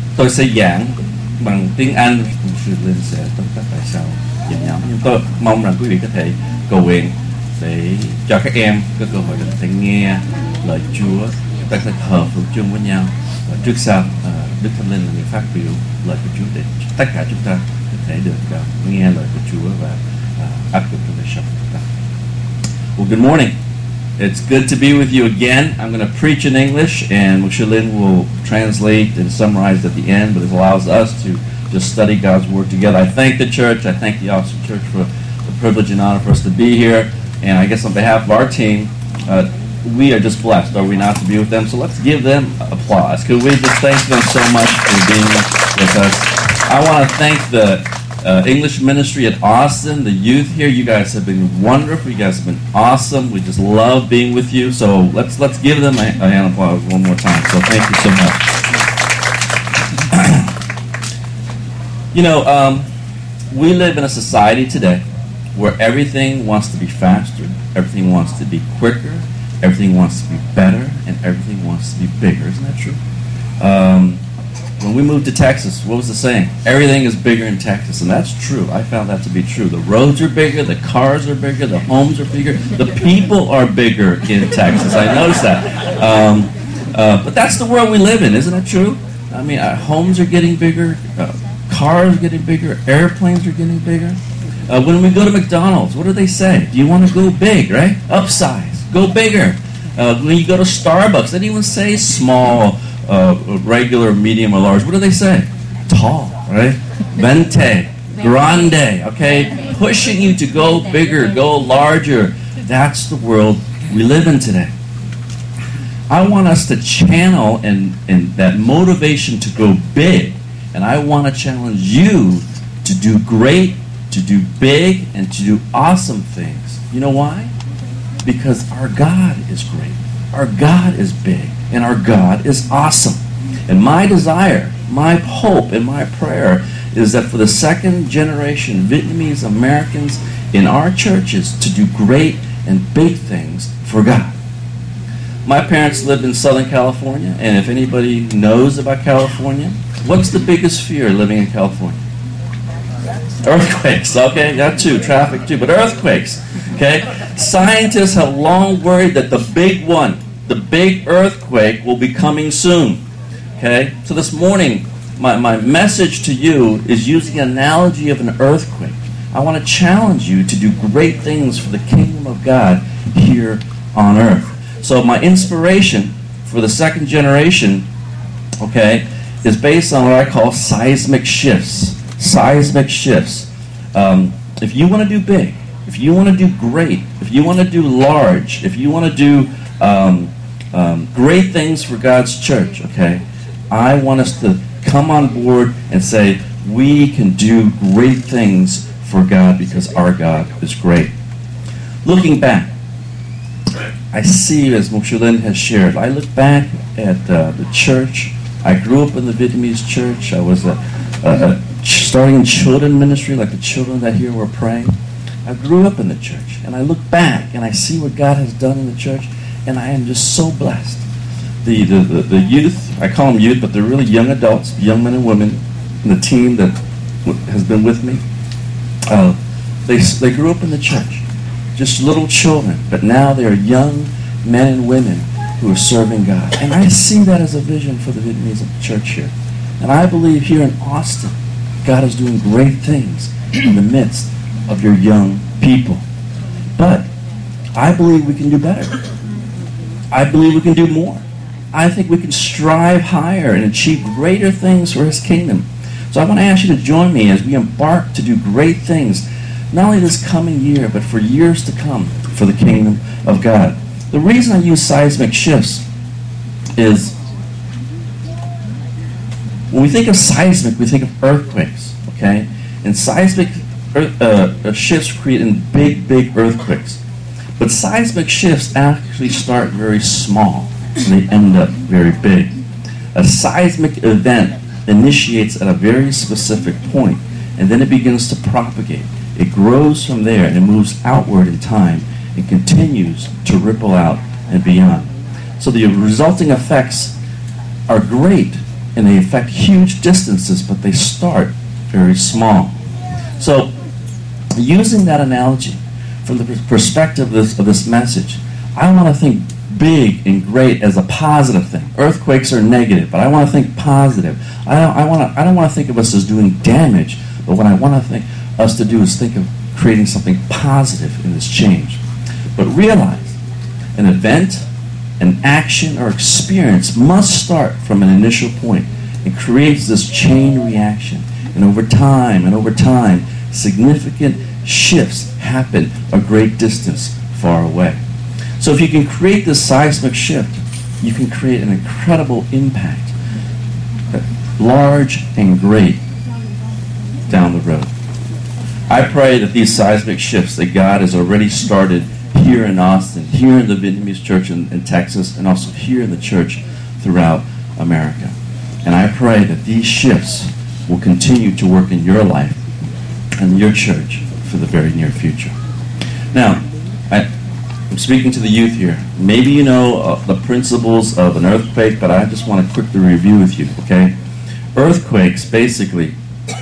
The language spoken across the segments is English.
Tôi sẽ giảng bằng tiếng Anh. Mục sư Linh sẽ tóm tắt tại sao dành nhóm. Nhưng tôi mong rằng quý vị có thể cầu nguyện để cho các em có cơ hội để có thể nghe lời Chúa, chúng ta sẽ thờ phượng chung với nhau. Và trước sau Đức Thánh Linh là người phát biểu lời của Chúa để tất cả chúng ta có thể được nghe lời của Chúa và áp dụng trong đời sống của chúng ta. Well, good morning. It's good to be with you again. I'm going to preach in English, and Mr. Lin will translate and summarize at the end, but it allows us to just study God's Word together. I thank the church. I thank the Austin Church for the privilege and honor for us to be here. And I guess on behalf of our team, we are just blessed, are we not, to be with them? So let's give them applause. Could we just thank them so much for being with us? I want to thank the English ministry at Austin, the youth here. You guys have been wonderful. You guys have been awesome. We just love being with you. So let's give them a hand of applause one more time. So thank you so much. You know, we live in a society today where everything wants to be faster, everything wants to be quicker, everything wants to be better, and everything wants to be bigger. Isn't that true? When we moved to Texas, what was the saying? Everything is bigger in Texas, and that's true. I found that to be true. The roads are bigger, the cars are bigger, the homes are bigger, the people are bigger in Texas. I noticed that. But that's the world we live in, isn't it true? I mean, our homes are getting bigger, cars are getting bigger, airplanes are getting bigger. When we go to McDonald's, what do they say? Do you want to go big, right? Upsize, go bigger. When you go to Starbucks, they don't even say small, regular, medium, or large. What do they say? Tall, right? Venti, grande, okay? Pushing you to go bigger, go larger. That's the world we live in today. I want us to channel in that motivation to go big, and I want to challenge you to do great, to do big, and to do awesome things. You know why? Because our God is great, our God is big, and our God is awesome. And my desire, my hope, and my prayer is that for the second generation Vietnamese Americans in our churches to do great and big things for God. My parents lived in Southern California, and if anybody knows about California, what's the biggest fear living in California? Earthquakes, okay, that too, traffic too, but earthquakes, okay? Scientists have long worried that the big one, the big earthquake, will be coming soon, okay? So this morning, my message to you is using an analogy of an earthquake. I want to challenge you to do great things for the kingdom of God here on earth. So my inspiration for the second generation, okay, is based on what I call seismic shifts. Seismic shifts. If you want to do big, if you want to do great, if you want to do large, if you want to do great things for God's church, okay, I want us to come on board and say, we can do great things for God because our God is great. Looking back, I see, as Mok Shulin has shared, I look back at the church. I grew up in the Vietnamese church. I was starting in children ministry, like the children that here were praying. I grew up in the church, and I look back, and I see what God has done in the church, and I am just so blessed. The youth, I call them youth, but they're really young adults, young men and women, and the team that has been with me, they grew up in the church, just little children, but now they are young men and women who are serving God. And I see that as a vision for the Vietnamese church here. And I believe here in Austin, God is doing great things in the midst of your young people. But I believe we can do better. I believe we can do more. I think we can strive higher and achieve greater things for His kingdom. So I want to ask you to join me as we embark to do great things, not only this coming year, but for years to come for the kingdom of God. The reason I use seismic shifts is when we think of seismic, we think of earthquakes, okay? And seismic shifts create in big earthquakes. But seismic shifts actually start very small, and they end up very big. A seismic event initiates at a very specific point, and then it begins to propagate. It grows from there, and it moves outward in time, and continues to ripple out and beyond. So the resulting effects are great, and they affect huge distances, but they start very small. So, using that analogy from the perspective of this message, I want to think big and great as a positive thing. Earthquakes are negative, but I want to think positive. I don't want to think of us as doing damage, but what I want to think us to do is think of creating something positive in this change. But realize, an event, an action, or experience must start from an initial point and creates this chain reaction. And over time, significant shifts happen a great distance far away. So if you can create this seismic shift, you can create an incredible impact, large and great, down the road. I pray that these seismic shifts that God has already started here in Austin, here in the Vietnamese church in Texas, and also here in the church throughout America. And I pray that these shifts will continue to work in your life and your church for the very near future. Now, I'm speaking to the youth here. Maybe you know the principles of an earthquake, but I just want to quickly review with you, okay? Earthquakes basically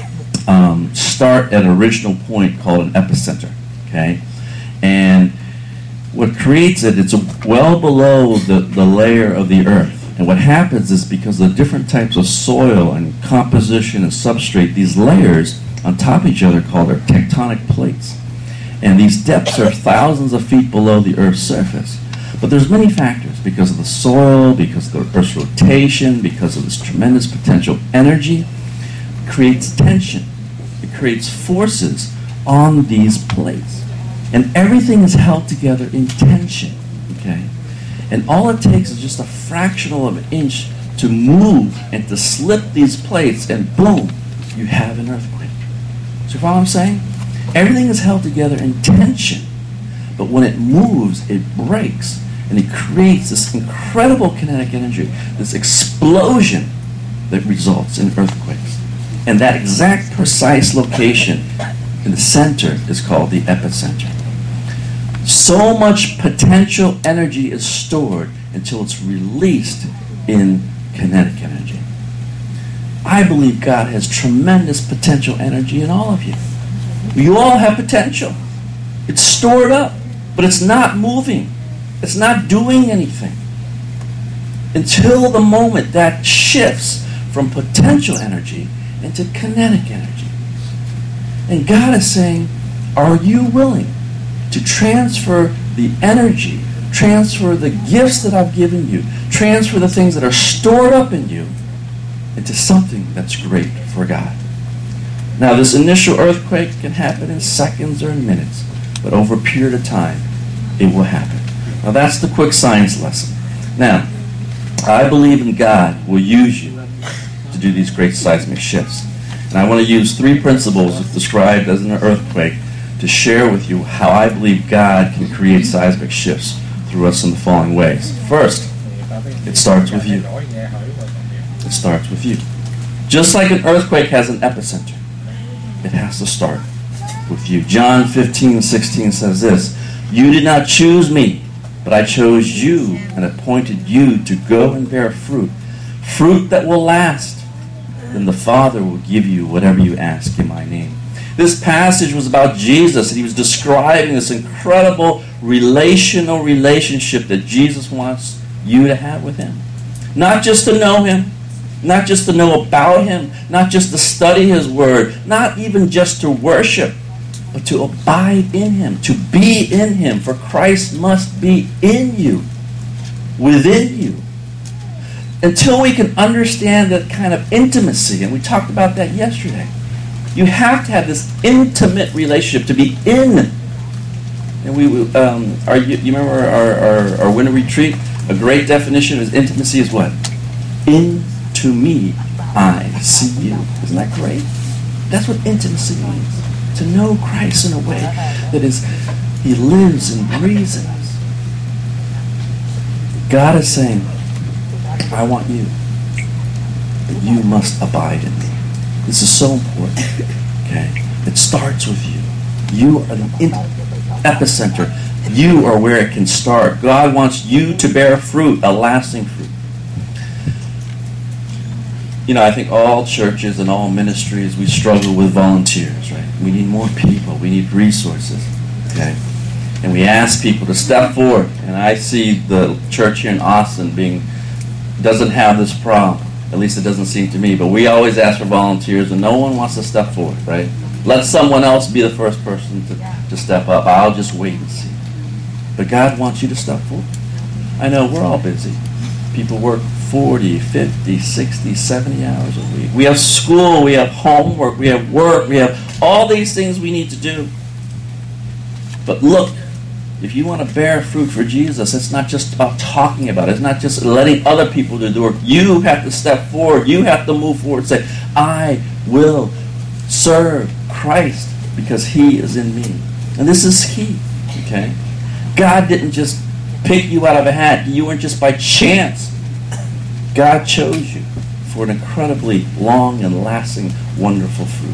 start at an original point called an epicenter, okay? And what creates it, it's well below the layer of the earth. And what happens is because of the different types of soil and composition and substrate, these layers on top of each other called their tectonic plates. And these depths are thousands of feet below the Earth's surface. But there's many factors because of the soil, because of the Earth's rotation, because of this tremendous potential energy. It creates tension. It creates forces on these plates. And everything is held together in tension. Okay? And all it takes is just a fractional of an inch to move and to slip these plates, and boom, you have an earthquake. So you follow what I'm saying? Everything is held together in tension, but when it moves, it breaks, and it creates this incredible kinetic energy, this explosion that results in earthquakes. And that exact precise location in the center is called the epicenter. So much potential energy is stored until it's released in kinetic energy. I believe God has tremendous potential energy in all of you. You all have potential. It's stored up, but it's not moving. It's not doing anything until the moment that shifts from potential energy into kinetic energy. And God is saying, are you willing to transfer the energy, transfer the gifts that I've given you, transfer the things that are stored up in you into something that's great for God? Now, this initial earthquake can happen in seconds or in minutes, but over a period of time, it will happen. Now, that's the quick science lesson. Now, I believe in God will use you to do these great seismic shifts. And I want to use 3 principles described as an earthquake to share with you how I believe God can create seismic shifts through us in the following ways. First, it starts with you. It starts with you. Just like an earthquake has an epicenter, it has to start with you. John 15:16 says this, "You did not choose me, but I chose you and appointed you to go and bear fruit, fruit that will last. Then the Father will give you whatever you ask in my name." This passage was about Jesus, and he was describing this incredible relational relationship that Jesus wants you to have with him. Not just to know him, not just to know about him, not just to study his word, not even just to worship, but to abide in him, to be in him, for Christ must be in you, within you. Until we can understand that kind of intimacy, and we talked about that yesterday, you have to have this intimate relationship to be in. And you remember our winter retreat? A great definition of intimacy is what? Into me, I see you. Isn't that great? That's what intimacy means. To know Christ in a way that is, he lives and breathes in us. God is saying, I want you, but you must abide in me. This is so important. Okay? It starts with you. You are the epicenter. You are where it can start. God wants you to bear fruit, a lasting fruit. I think all churches and all ministries, we struggle with volunteers, right? We need more people. We need resources, okay? And we ask people to step forward. And I see the church here in Austin doesn't have this problem. At least it doesn't seem to me. But we always ask for volunteers, and no one wants to step forward, right? Let someone else be the first person to step up. I'll just wait and see. But God wants you to step forward. I know we're all busy. People work 40, 50, 60, 70 hours a week. We have school, we have homework, we have work, we have all these things we need to do. But look, if you want to bear fruit for Jesus, it's not just about talking about it. It's not just letting other people do the work. You have to step forward. You have to move forward and say, I will serve Christ because He is in me. And this is key, okay? God didn't just pick you out of a hat. You weren't just by chance. God chose you for an incredibly long and lasting, wonderful fruit.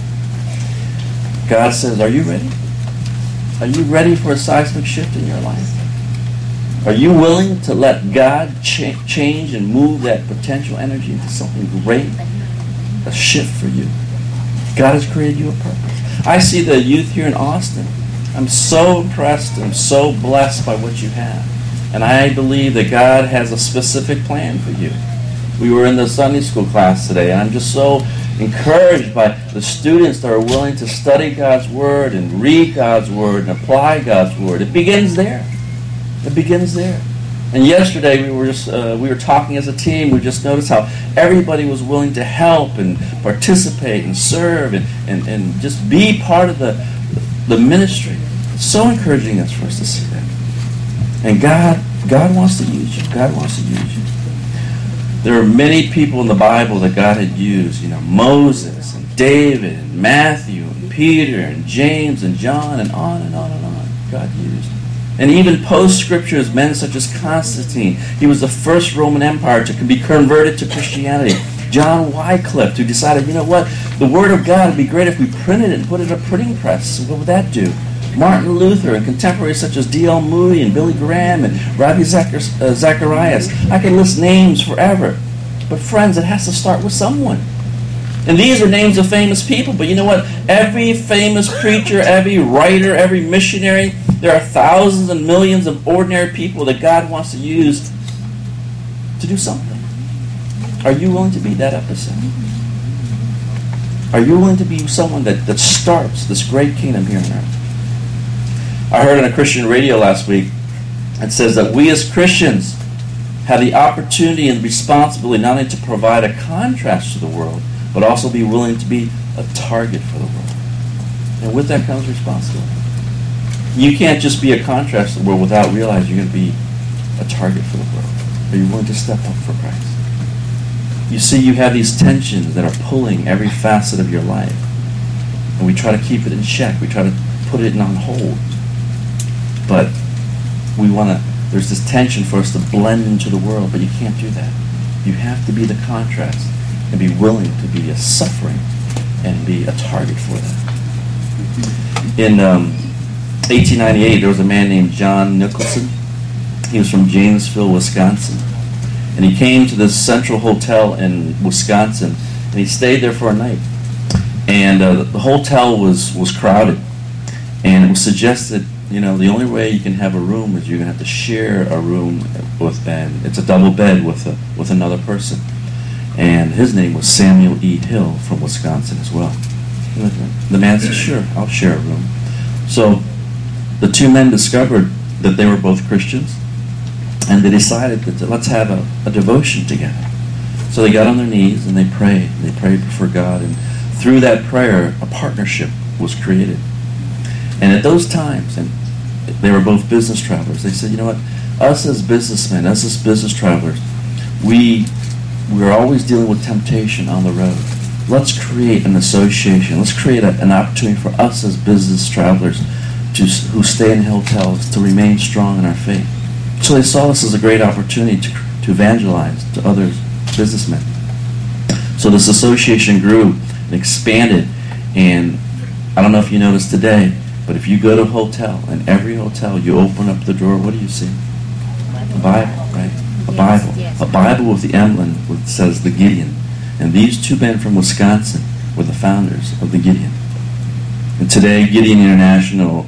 God says, are you ready? Are you ready for a seismic shift in your life? Are you willing to let God change and move that potential energy into something great? A shift for you. God has created you a purpose. I see the youth here in Austin. I'm so impressed. I'm so blessed by what you have. And I believe that God has a specific plan for you. We were in the Sunday school class today, and I'm just so encouraged by the students that are willing to study God's Word and read God's Word and apply God's Word. It begins there. It begins there. And yesterday we were talking as a team. We just noticed how everybody was willing to help and participate and serve and just be part of the ministry. It's so encouraging for us to see that. And God wants to use you. God wants to use you. There are many people in the Bible that God had used. Moses and David and Matthew and Peter and James and John and on and on and on. God used. And even post-scriptures, men such as Constantine. He was the first Roman Empire to be converted to Christianity. John Wycliffe, who decided, the Word of God would be great if we printed it and put it in a printing press. What would that do? Martin Luther and contemporaries such as D.L. Moody and Billy Graham and Ravi Zacharias. I can list names forever. But friends, it has to start with someone. And these are names of famous people. But you know what? Every famous preacher, every writer, every missionary, there are thousands and millions of ordinary people that God wants to use to do something. Are you willing to be that epicenter? Are you willing to be someone that starts this great kingdom here on earth? I heard on a Christian radio last week, it says that we as Christians have the opportunity and responsibility not only to provide a contrast to the world, but also be willing to be a target for the world. And with that comes responsibility. You can't just be a contrast to the world without realizing you're going to be a target for the world. Are you willing to step up for Christ? You see, you have these tensions that are pulling every facet of your life. And we try to keep it in check. We try to put it on hold. But there's this tension for us to blend into the world, but you can't do that. You have to be the contrast and be willing to be a suffering and be a target for that. In 1898, there was a man named John Nicholson. He was from Janesville, Wisconsin. And he came to this Central Hotel in Wisconsin, and he stayed there for a night. And the hotel was crowded. And it was suggested, the only way you can have a room is you're going to have to share a room with, and it's a double bed with another person. And his name was Samuel E. Hill from Wisconsin as well. The man said, sure, I'll share a room. So the two men discovered that they were both Christians, and they decided that let's have a devotion together. So they got on their knees and they prayed. They prayed for God, and through that prayer, a partnership was created. And at those times, and they were both business travelers, they said, us as businessmen, us as business travelers, we're always dealing with temptation on the road. Let's create an association. Let's create an opportunity for us as business travelers who stay in hotels to remain strong in our faith. So they saw this as a great opportunity to evangelize to other businessmen. So this association grew and expanded. And I don't know if you noticed today, but if you go to a hotel, in every hotel, you open up the drawer, what do you see? A Bible, right? A Bible. Yes. A Bible with the emblem that says the Gideon. And these two men from Wisconsin were the founders of the Gideon. And today, Gideon International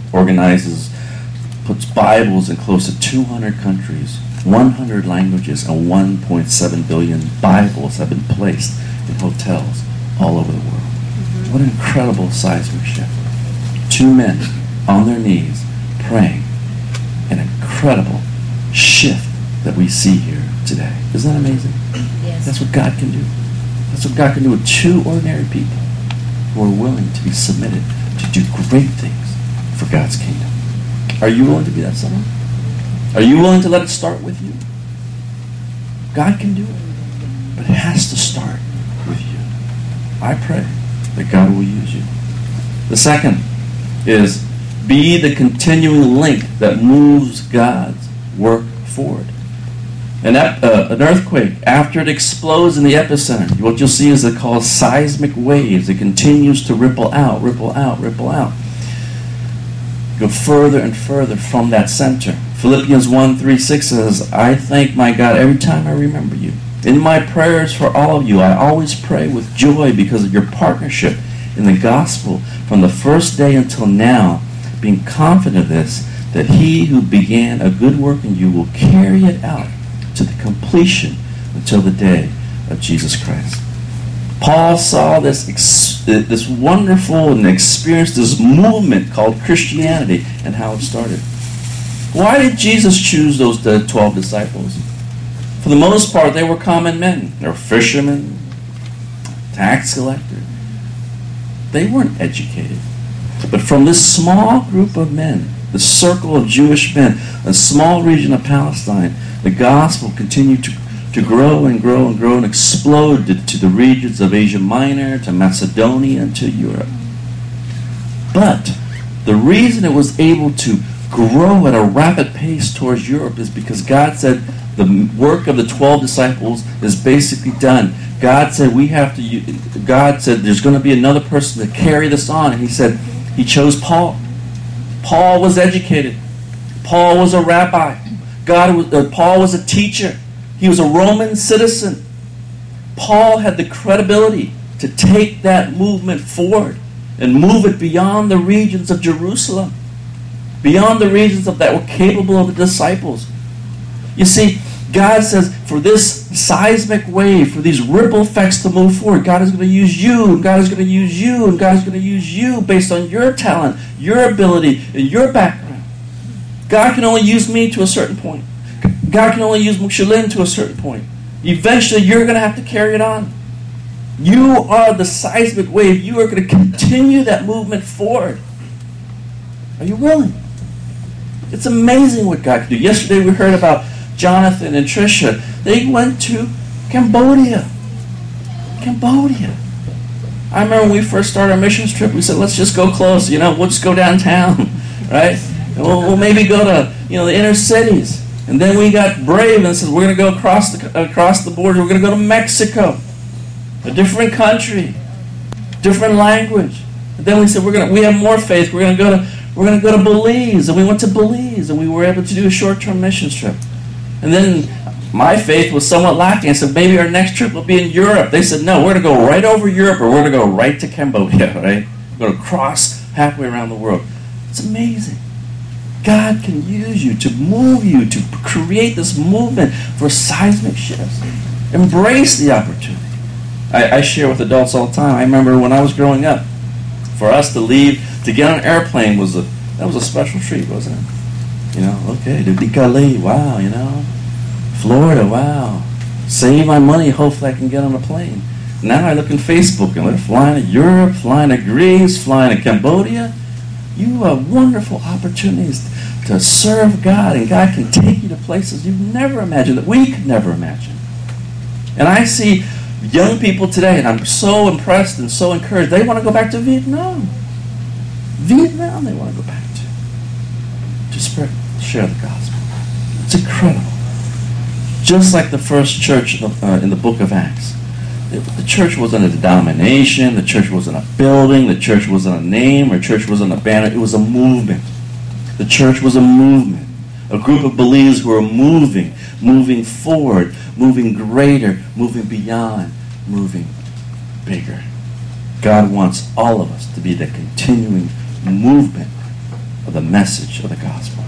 puts Bibles in close to 200 countries, 100 languages, and 1.7 billion Bibles have been placed in hotels all over the world. What an incredible seismic shift. Two men on their knees praying. An incredible shift that we see here today. Isn't that amazing? Yes. That's what God can do. That's what God can do with two ordinary people who are willing to be submitted to do great things for God's kingdom. Are you willing to be that someone? Are you willing to let it start with you? God can do it, but it has to start with you. I pray that God will use you. The second is be the continuing link that moves God's work forward. An earthquake, after it explodes in the epicenter, what you'll see is they're called seismic waves. It continues to ripple out, ripple out, ripple out. Go further and further from that center. Philippians 1:3-6 says, I thank my God every time I remember you. In my prayers for all of you, I always pray with joy because of your partnership in the gospel from the first day until now, being confident of this, that he who began a good work in you will carry it out to the completion until the day of Jesus Christ. Paul saw this wonderful and experienced this movement called Christianity and how it started. Why did Jesus choose those 12 disciples? For the most part, they were common men. They were fishermen, tax collectors. They weren't educated. But from this small group of men, the circle of Jewish men, a small region of Palestine, the gospel continued to grow and grow and grow and explode to the regions of Asia Minor, to Macedonia, and to Europe. But the reason it was able to grow at a rapid pace towards Europe is because God said the work of the 12 disciples is basically done. God said God said there's going to be another person to carry this on, and he chose Paul. Paul was educated. Paul was a rabbi. Paul was a teacher. He was a Roman citizen. Paul had the credibility to take that movement forward and move it beyond the regions of Jerusalem, beyond the regions that were capable of the disciples. You see, God says for this seismic wave, for these ripple effects to move forward, God is going to use you, and God is going to use you, and God is going to use you based on your talent, your ability, and your background. God can only use me to a certain point. God can only use Mukshilin to a certain point. Eventually, you're going to have to carry it on. You are the seismic wave. You are going to continue that movement forward. Are you willing? It's amazing what God can do. Yesterday, we heard about Jonathan and Tricia. They went to Cambodia. I remember when we first started our missions trip, we said, let's just go close. We'll just go downtown, right? And we'll maybe go to, the inner cities. And then we got brave and said, we're going to go across the border. We're going to go to Mexico, a different country, different language. And then we said, we have more faith. We're going to go to Belize. And we went to Belize, and we were able to do a short-term missions trip. And then my faith was somewhat lacking. I said, maybe our next trip will be in Europe. They said, no, we're going to go right over Europe, or we're going to go right to Cambodia, right? We're going to cross halfway around the world. It's amazing. God can use you to move you, to create this movement for seismic shifts. Embrace the opportunity. I share with adults all the time. I remember when I was growing up, for us to leave, to get on an airplane was a special treat, wasn't it? Okay, to Dicale, wow, Florida, wow. Save my money, hopefully I can get on a plane. Now I look in Facebook and they're flying to Europe, flying to Greece, flying to Cambodia. You have wonderful opportunities to serve God, and God can take you to places you've never imagined, that we could never imagine. And I see young people today, and I'm so impressed and so encouraged, they want to go back to Vietnam. They want to go back to share the gospel. It's incredible. Just like the first church in the book of Acts. The church wasn't a denomination, the church wasn't a building, the church wasn't a name, or church wasn't a banner. It was a movement. The church was a movement. A group of believers who were moving forward, moving greater, moving beyond moving bigger. God wants all of us to be the continuing movement of the message of the gospel.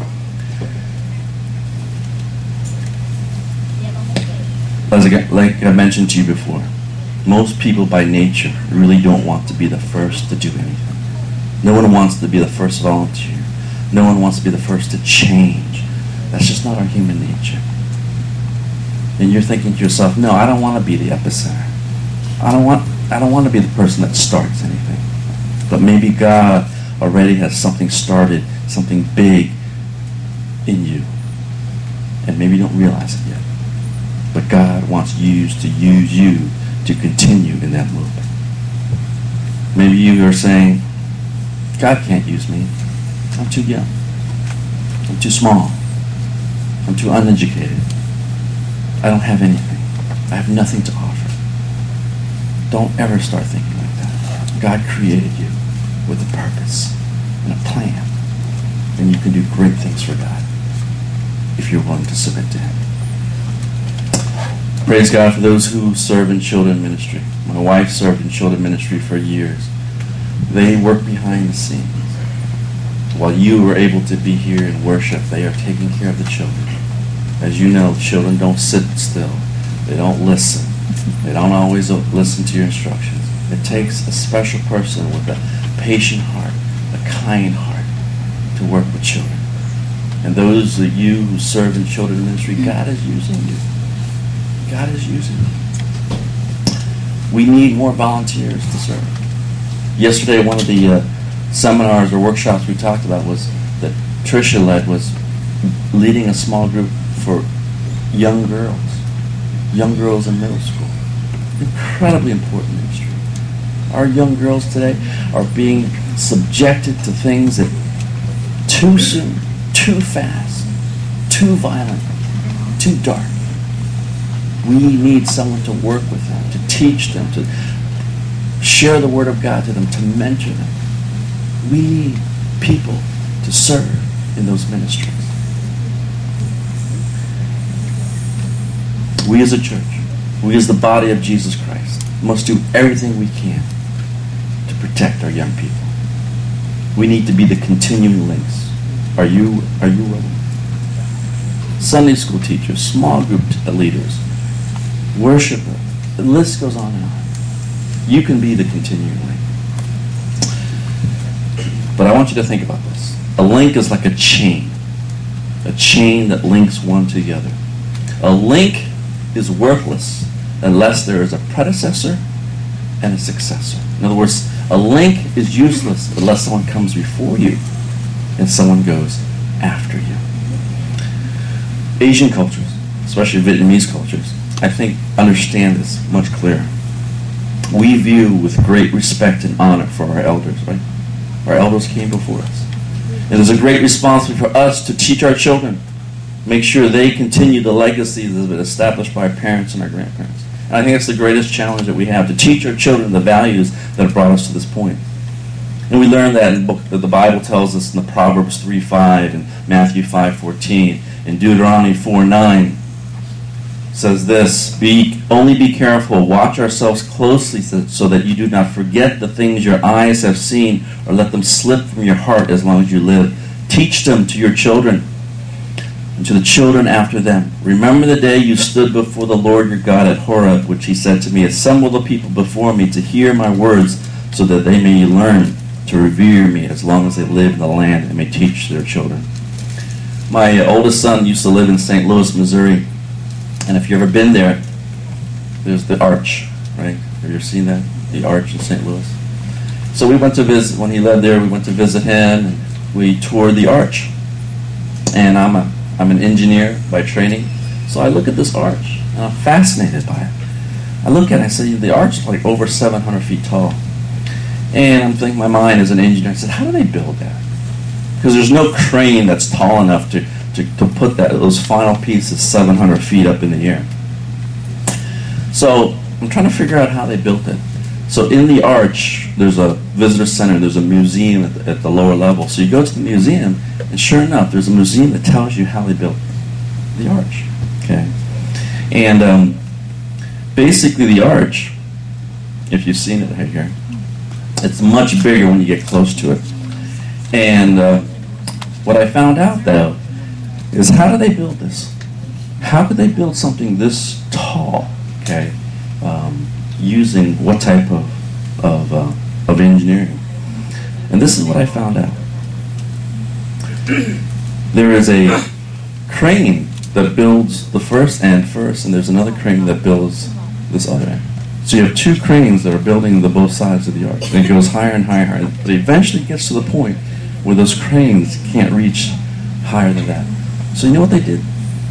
Like I mentioned to you before, most people by nature really don't want to be the first to do anything. No one wants to be the first volunteer. No one wants to be the first to change. That's just not our human nature. And you're thinking to yourself, no, I don't want to be the epicenter. I don't want to be the person that starts anything. But maybe God already has something started, something big in you. And maybe you don't realize it yet. But God wants to use you to continue in that movement. Maybe you are saying, God can't use me. I'm too young. I'm too small. I'm too uneducated. I don't have anything. I have nothing to offer. Don't ever start thinking like that. God created you with a purpose and a plan. And you can do great things for God if you're willing to submit to Him. Praise God for those who serve in children ministry. My wife served in children ministry for years. They work behind the scenes. While you were able to be here and worship, they are taking care of the children. As you know, children don't sit still. They don't listen. They don't always listen to your instructions. It takes a special person with a patient heart, a kind heart, to work with children. And those of you who serve in children ministry, God is using you. God is using you. We need more volunteers to serve. Yesterday, one of the seminars or workshops we talked about was that Tricia led was leading a small group for young girls in middle school. Incredibly important ministry. Our young girls today are being subjected to things that too soon, too fast, too violent, too dark. We need someone to work with them, to teach them, to share the Word of God to them, to mentor them. We need people to serve in those ministries. We as a church, we as the body of Jesus Christ, must do everything we can to protect our young people. We need to be the continuing links. Are you willing? Sunday school teachers, small group leaders, worshiper, the list goes on and on. You can be the continuing link. But I want you to think about this. A link is like a chain that links one to the other. A link is worthless unless there is a predecessor and a successor. In other words, a link is useless unless someone comes before you and someone goes after you. Asian cultures, especially Vietnamese cultures, I think understand this much clearer. We view with great respect and honor for our elders, right? Our elders came before us. And there's a great responsibility for us to teach our children, make sure they continue the legacy that has been established by our parents and our grandparents. And I think that's the greatest challenge that we have, to teach our children the values that have brought us to this point. And we learn that in the Bible tells us in the Proverbs 3:5 and Matthew 5:14 and Deuteronomy 4:9 says this: only be careful, watch ourselves closely so that you do not forget the things your eyes have seen or let them slip from your heart as long as you live. Teach them to your children and to the children after them. Remember the day you stood before the Lord your God at Horeb, which He said to me, assemble the people before me to hear my words so that they may learn to revere me as long as they live in the land and may teach their children. My oldest son used to live in St. Louis, Missouri. And if you've ever been there, there's the arch, right? Have you ever seen that? The arch in St. Louis. So we went to visit, when he lived there, we went to visit him, and we toured the arch. And I'm an engineer by training, so I look at this arch, and I'm fascinated by it. I look at it and I say, the arch is like over 700 feet tall. And I'm thinking, my mind as an engineer, I said, how do they build that? Because there's no crane that's tall enough to put those final pieces 700 feet up in the air. So I'm trying to figure out how they built it. So in the arch, there's a visitor center, there's a museum at the lower level. So you go to the museum, and sure enough, there's a museum that tells you how they built the arch. Okay, and basically the arch, if you've seen it right here, it's much bigger when you get close to it. And what I found out, though, is how do they build this? How could they build something this tall, okay, using what type of engineering? And this is what I found out. There is a crane that builds the first end first, and there's another crane that builds this other end. So you have two cranes that are building the both sides of the arch. And it goes higher and higher and higher. But it eventually gets to the point where those cranes can't reach higher than that. So you know what they did?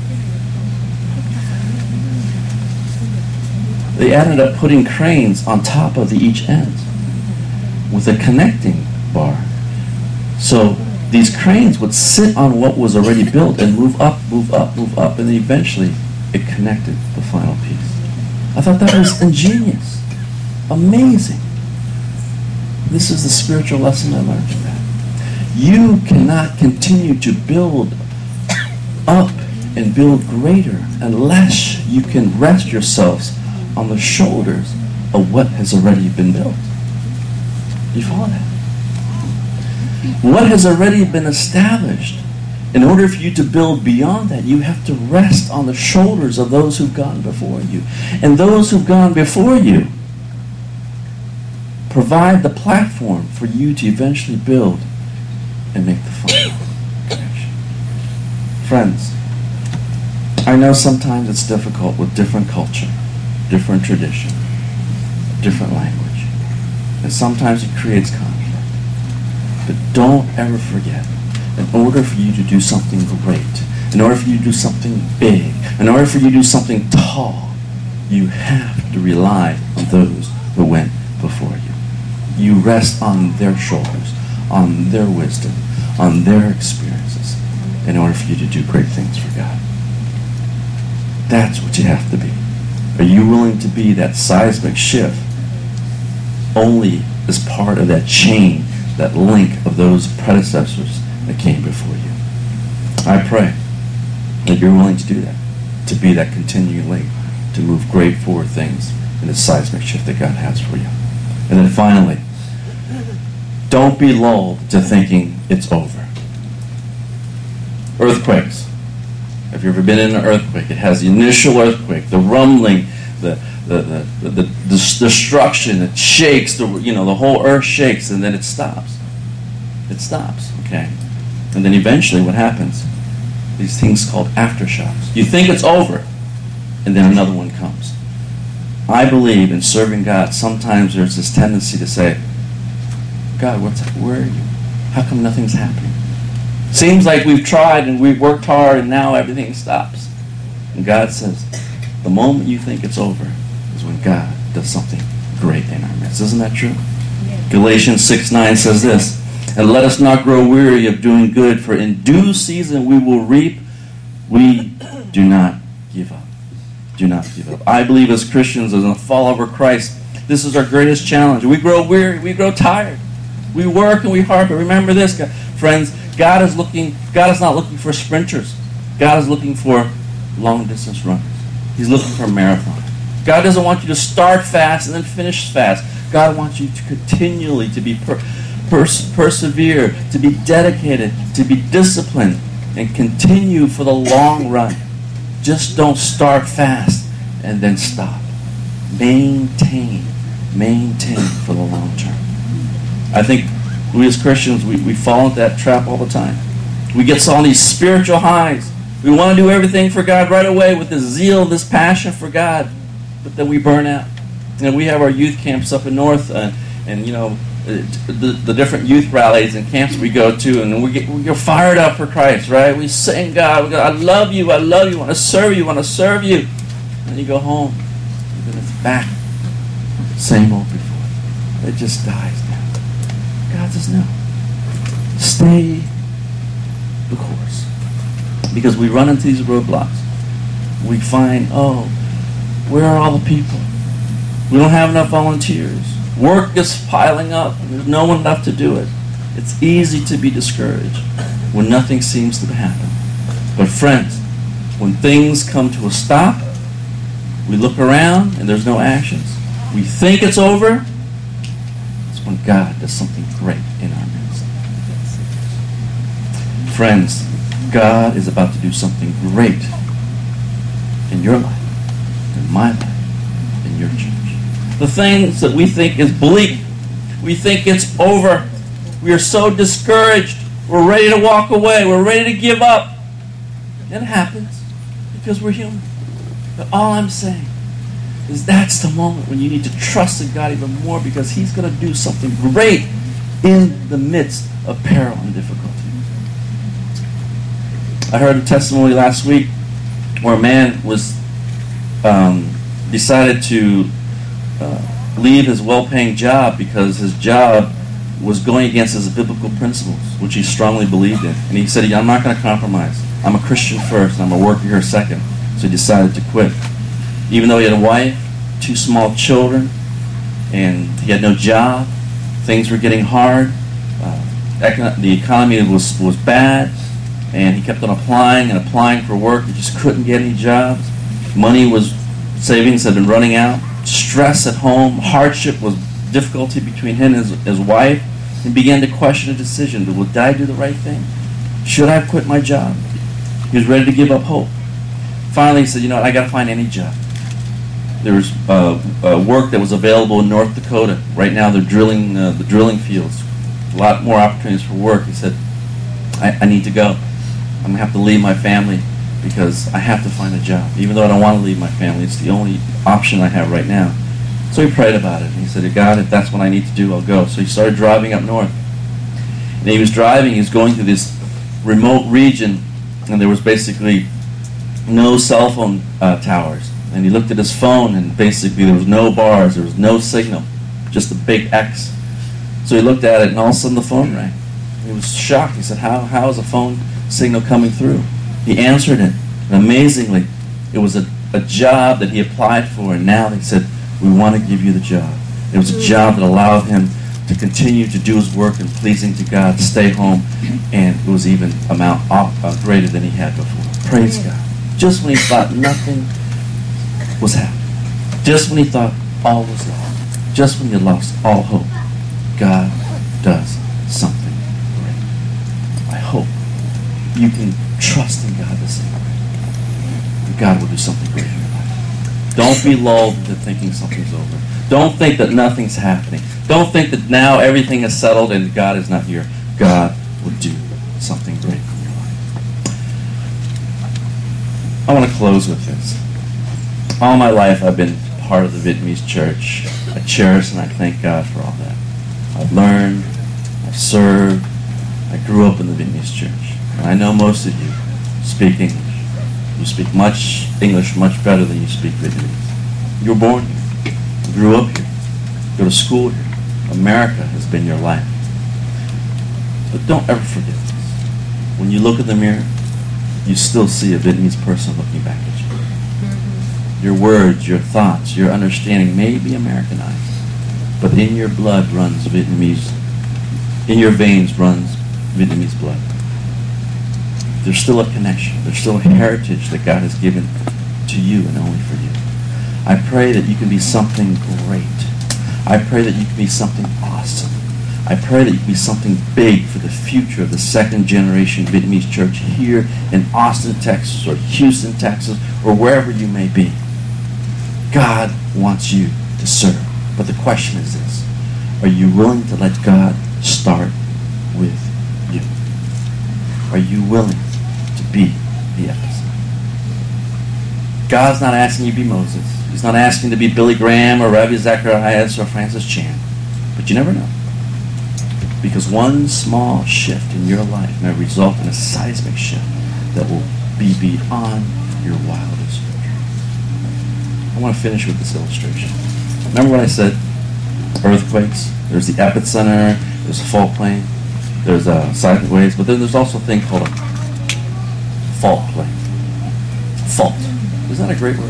They ended up putting cranes on top of each end with a connecting bar. So these cranes would sit on what was already built and move up, move up, move up, and then eventually it connected the final piece. I thought that was ingenious, amazing. This is the spiritual lesson I learned from that. You cannot continue to build up and build greater unless you can rest yourselves on the shoulders of what has already been built. Do you follow that? What has already been established. In order for you to build beyond that, you have to rest on the shoulders of those who've gone before you. And those who've gone before you provide the platform for you to eventually build and make the final connection. Friends, I know sometimes it's difficult with different culture, different tradition, different language. And sometimes it creates conflict. But don't ever forget, in order for you to do something great, in order for you to do something big, in order for you to do something tall, you have to rely on those who went before you. You rest on their shoulders, on their wisdom, on their experiences, in order for you to do great things for God. That's what you have to be. Are you willing to be that seismic shift only as part of that chain, that link of those predecessors that came before you? I pray that you're willing to do that, to be that continuing link, to move great forward things in the seismic shift that God has for you. And then finally, don't be lulled to thinking it's over. Earthquakes. If you've ever been in an earthquake, it has the initial earthquake, the rumbling, the destruction, it shakes, the whole earth shakes, and then it stops. It stops, okay? And then eventually what happens? These things called aftershocks. You think it's over, and then another one comes. I believe in serving God, sometimes there's this tendency to say, God, where are you? How come nothing's happening? Seems like we've tried and we've worked hard and now everything stops. And God says, the moment you think it's over is when God does something great in our midst. Isn't that true? Yeah. Galatians 6:9 says this, and let us not grow weary of doing good, for in due season we will reap. We do not give up. Do not give up. I believe as Christians, as a follower of Christ, this is our greatest challenge. We grow weary, we grow tired. We work and we hard, but remember this, friends, God is not looking for sprinters. God is looking for long-distance runners. He's looking for a marathon. God doesn't want you to start fast and then finish fast. God wants you to continually to be persevere, to be dedicated, to be disciplined, and continue for the long run. Just don't start fast and then stop. Maintain for the long term. I think we as Christians, we fall into that trap all the time. We get on these spiritual highs. We want to do everything for God right away with this zeal, this passion for God, but then we burn out. And we have our youth camps up in North, and the different youth rallies and camps we go to, and we're fired up for Christ, right? We sing, God, I love you, I want to serve you, And then you go home, and then it's back. Same old before. It just dies down. God says, no. Stay the course. Because we run into these roadblocks. We find, where are all the people? We don't have enough volunteers. Work is piling up. There's no one left to do it. It's easy to be discouraged when nothing seems to happen. But friends, when things come to a stop, We look around and there's no actions. We think it's over. It's when God does something great in our midst. Friends, God is about to do something great in your life, in my life, in your church. The things that we think is bleak, we think it's over. We are so discouraged. We're ready to walk away. We're ready to give up. It happens because we're human. But all I'm saying is that's the moment when you need to trust in God even more, because He's going to do something great in the midst of peril and difficulty. I heard a testimony last week where a man was decided to leave his well-paying job because his job was going against his biblical principles, which he strongly believed in. And he said, I'm not going to compromise. I'm a Christian first, and I'm a worker here second. So he decided to quit. Even though he had a wife, 2 small children, and he had no job, things were getting hard. The economy was bad, and he kept on applying for work. He just couldn't get any jobs. Savings had been running out. Stress at home, hardship was difficulty between him and his wife. He began to question a decision. Did I do the right thing? Should I quit my job? He was ready to give up hope. Finally, he said, I got to find any job. There was work that was available in North Dakota. Right now they're drilling the drilling fields. A lot more opportunities for work. He said, I need to go. I'm going to have to leave my family because I have to find a job. Even though I don't want to leave my family, it's the only option I have right now. So he prayed about it. And he said, God, if that's what I need to do, I'll go. So he started driving up north. And he was driving. He was going through this remote region, and there was basically no cell phone towers. And he looked at his phone, and basically there was no bars, there was no signal, just a big X. So he looked at it, and all of a sudden the phone rang. He was shocked. He said, how is a phone signal coming through? He answered it, and amazingly, it was a job that he applied for, and now they said, we want to give you the job. It was a job that allowed him to continue to do his work and pleasing to God, to stay home, and it was even amount greater than he had before. Praise God. Just when he thought nothing was happening, just when he thought all was lost, just when he had lost all hope, God does something great. I hope you can trust in God the same way. And God will do something great in your life. Don't be lulled into thinking something's over. Don't think that nothing's happening. Don't think that now everything is settled and God is not here. God will do something great in your life. I want to close with this. All my life I've been part of the Vietnamese church. I cherish and I thank God for all that. I've learned, I've served, I grew up in the Vietnamese church. And I know most of you speak English. You speak English much better than you speak Vietnamese. You were born here. You grew up here. You go to school here. America has been your life. But don't ever forget this. When you look in the mirror, you still see a Vietnamese person looking back at you. Your words, your thoughts, your understanding may be Americanized, but in your blood runs Vietnamese. In your veins runs Vietnamese blood. There's still a connection. There's still a heritage that God has given to you and only for you. I pray that you can be something great. I pray that you can be something awesome. I pray that you can be something big for the future of the second generation Vietnamese church here in Austin, Texas, or Houston, Texas, or wherever you may be. God wants you to serve. But the question is this: are you willing to let God start with you? Are you willing to be the episode? God's not asking you to be Moses. He's not asking to be Billy Graham or Ravi Zacharias or Francis Chan. But you never know. Because one small shift in your life may result in a seismic shift that will be beyond your wildest dreams. I want to finish with this illustration. Remember what I said? Earthquakes. There's the epicenter. There's a fault plane. There's seismic waves. But then there's also a thing called a fault plane. Fault. Isn't that a great word?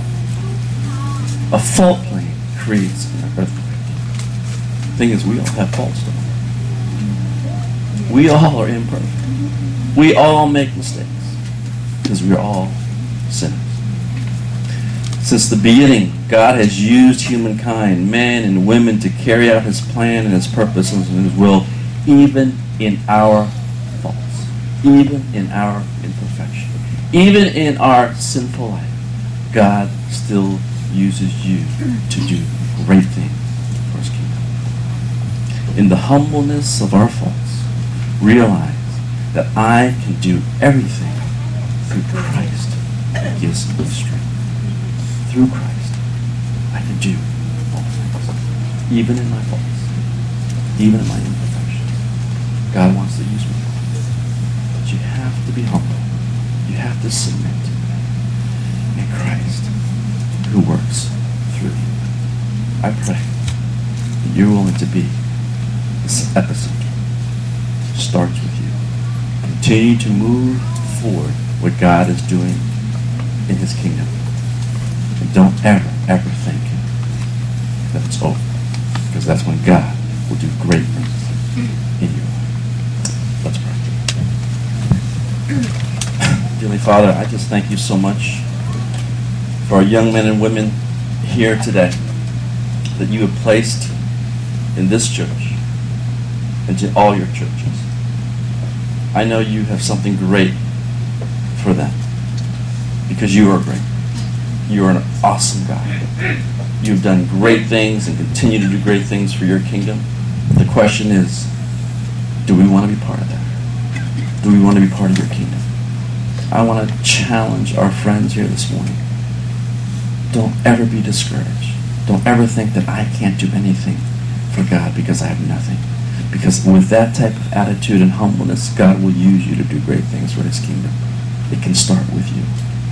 A fault plane creates an earthquake. The thing is, we all have faults, don't we? We all are imperfect. We all make mistakes because we are all sinners. Since the beginning, God has used humankind, men and women, to carry out His plan and His purpose and His will, even in our faults, even in our imperfection, even in our sinful life. God still uses you to do great things for His kingdom. In the humbleness of our faults, realize that I can do everything through Christ who gives me strength. Through Christ, I can do all things, even in my faults, even in my imperfections. God wants to use me. But you have to be humble. You have to submit to Him. And Christ, who works through you. I pray that you're willing to be this episode. Starts with you. Continue to move forward what God is doing in His kingdom. And don't ever, ever think that it's over. Because that's when God will do great things in your life. Let's pray. Dearly Father, I just thank you so much for our young men and women here today that you have placed in this church and to all your churches. I know you have something great for them because you are great. You are an awesome God. You've done great things and continue to do great things for your kingdom. The question is, do we want to be part of that? Do we want to be part of your kingdom? I want to challenge our friends here this morning. Don't ever be discouraged. Don't ever think that I can't do anything for God because I have nothing. Because with that type of attitude and humbleness, God will use you to do great things for His kingdom. It can start with you.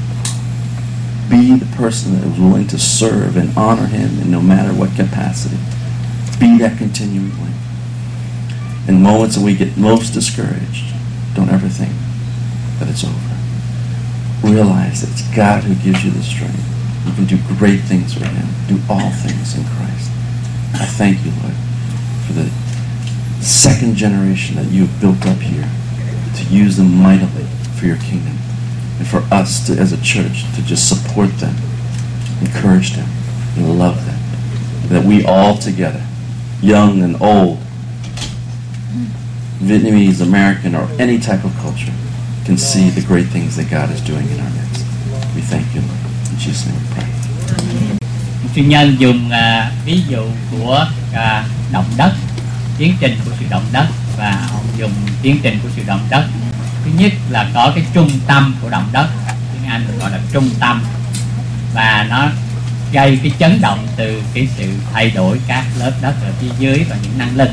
Be the person that is willing to serve and honor Him in no matter what capacity. Be that continuing link. In moments when we get most discouraged, don't ever think that it's over. Realize that it's God who gives you the strength. You can do great things for Him. Do all things in Christ. I thank you, Lord, for the second generation that you have built up here to use them mightily for your kingdom. And for us to, as a church, to just support them, encourage them, and love them. That we all together, young and old, Vietnamese, American, or any type of culture, can see the great things that God is doing in our midst. We thank you, Lord. In Jesus' name we pray. Chuyên nhân dùng ví dụ của động đất, tiến trình của sự động đất, và ông dùng tiến trình của sự động đất. Thứ nhất là có cái trung tâm của động đất, tiếng Anh được gọi là trung tâm, và nó gây cái chấn động từ cái sự thay đổi các lớp đất ở phía dưới và những năng lực,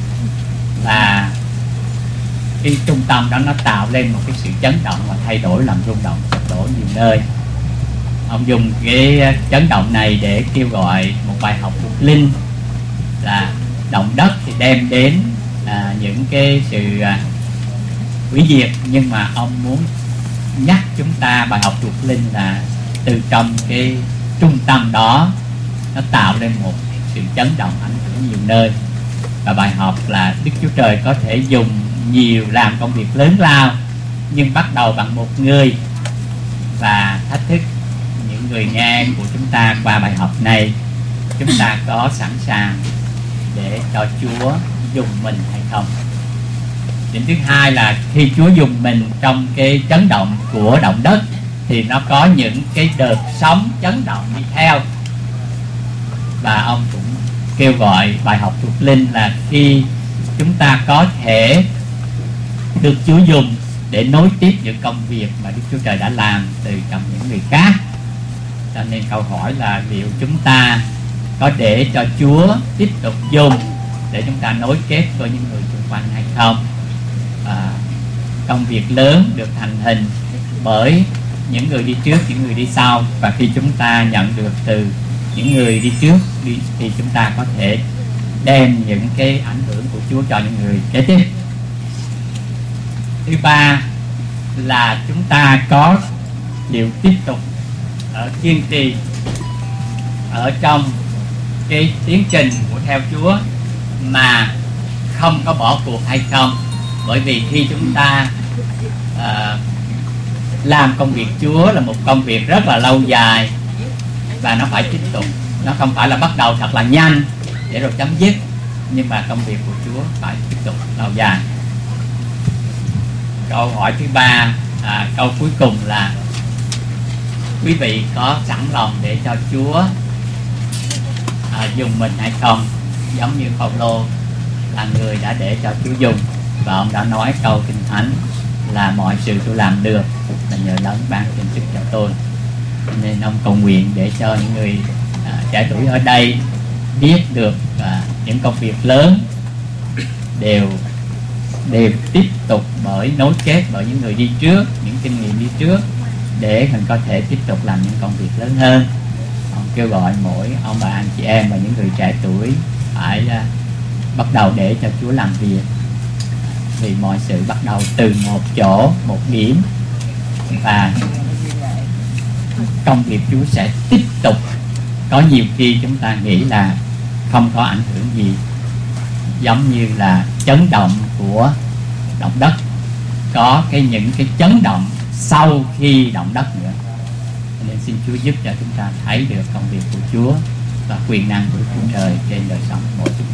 và cái trung tâm đó nó tạo lên một cái sự chấn động và thay đổi, làm rung động sụp đổ nhiều nơi. Ông dùng cái chấn động này để kêu gọi một bài học thuộc linh là động đất thì đem đến những cái sự hủy diệt, nhưng mà ông muốn nhắc chúng ta bài học thuộc linh là từ trong cái trung tâm đó nó tạo lên một sự chấn động ảnh hưởng nhiều nơi. Và bài học là Đức Chúa Trời có thể dùng nhiều làm công việc lớn lao, nhưng bắt đầu bằng một người, và thách thức những người nghe của chúng ta qua bài học này, chúng ta có sẵn sàng để cho Chúa dùng mình hay không. Điểm thứ hai là khi Chúa dùng mình trong cái chấn động của động đất thì nó có những cái đợt sóng chấn động đi theo. Và ông cũng kêu gọi bài học thuộc linh là khi chúng ta có thể được Chúa dùng để nối tiếp những công việc mà Đức Chúa Trời đã làm từ trong những người khác. Cho nên câu hỏi là liệu chúng ta có để cho Chúa tiếp tục dùng để chúng ta nối kết với những người xung quanh hay không? Công việc lớn được thành hình bởi những người đi trước, những người đi sau, và khi chúng ta nhận được từ những người đi trước thì chúng ta có thể đem những cái ảnh hưởng của Chúa cho những người kế tiếp. Thứ ba là chúng ta có liệu tiếp tục kiên trì ở trong cái tiến trình của theo Chúa mà không có bỏ cuộc hay không. Bởi vì khi chúng ta làm công việc Chúa là một công việc rất là lâu dài, và nó phải tiếp tục. Nó không phải là bắt đầu thật là nhanh để rồi chấm dứt, nhưng mà công việc của Chúa phải tiếp tục lâu dài. Câu hỏi thứ ba, câu cuối cùng là quý vị có sẵn lòng để cho Chúa dùng mình hay không? Giống như Phaolô là người đã để cho Chúa dùng, và ông đã nói câu Kinh Thánh là mọi sự tôi làm được là nhờ Đấng ban thêm sức cho tôi. Nên ông cầu nguyện để cho những người trẻ tuổi ở đây biết được những công việc lớn đều tiếp tục bởi nối kết bởi những người đi trước, những kinh nghiệm đi trước, để mình có thể tiếp tục làm những công việc lớn hơn. Ông kêu gọi mỗi ông bà anh chị em và những người trẻ tuổi phải bắt đầu để cho Chúa làm việc, vì mọi sự bắt đầu từ một chỗ, một điểm, và công việc Chúa sẽ tiếp tục. Có nhiều khi chúng ta nghĩ là không có ảnh hưởng gì, giống như là chấn động của động đất, có những cái chấn động sau khi động đất nữa. Nên xin Chúa giúp cho chúng ta thấy được công việc của Chúa và quyền năng của Chúa Trời trên đời sống mỗi chúng ta.